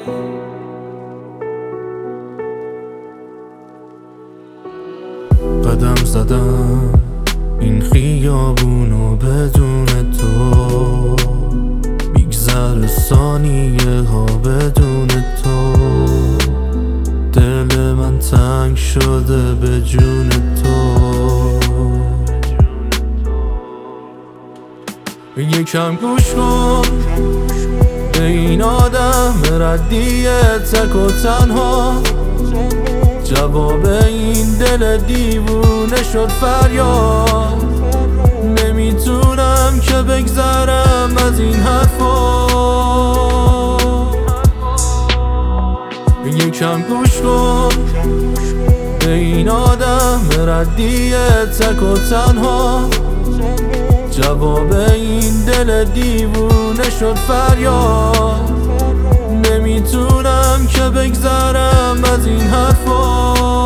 قدم زدم این خیابونو بدون تو، میگذره ثانیه ها بدون تو. دل من تنگ شده به جون تو. یکم گوش کن به این آدم ردیه تک و تنها. جواب این دل دیوونه شد فریاد. نمیتونم که بگذرم از این حرفا. یکم گوش کن به این آدم ردیه تک و تنها. جواب این دل دیوونه شد فریاد. نمیتونم که بگذرم از این حرفا.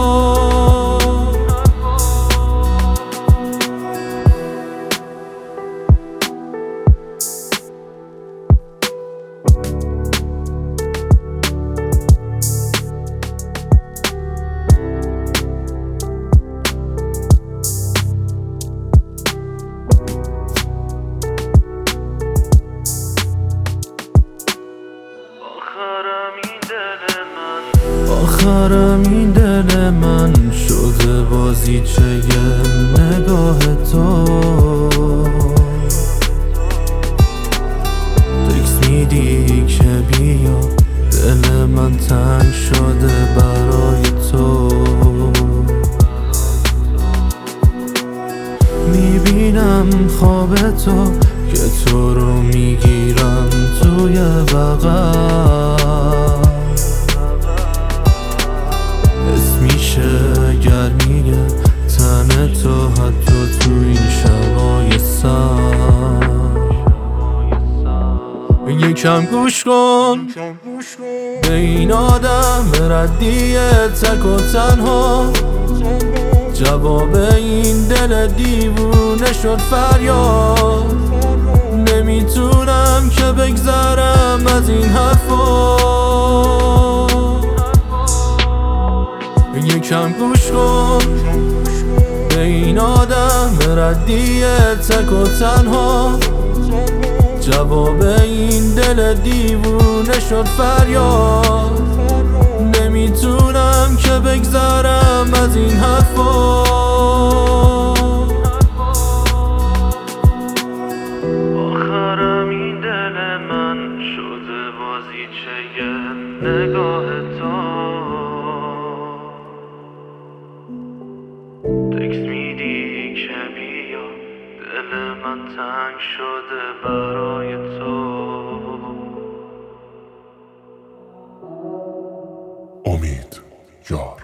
آخرم این دل من شده بازیچه نگاه تو. تکس میدی که بیا، دل من تنگ شده برای تو. میبینم خواب تو که تو رو میگیرم توی بغل. گرمیه تن تو حتی تو این شبای سر. یکم گوش کن به این آدم ردیه تک و تنها. جواب این دل دیوونه شد فریاد. نمیتونم که بگذرم از این حرفا. یکم گوش کن به این آدم ردیه تک و تنها. جواب این دل دیوونه شد فریاد. نمیتونم که بگذرم از این حرفا. آخرم این دل من شده بازیچه نگاه تو. تکس میدی که بیا، دل من تنگ شده برای تو. امید یار.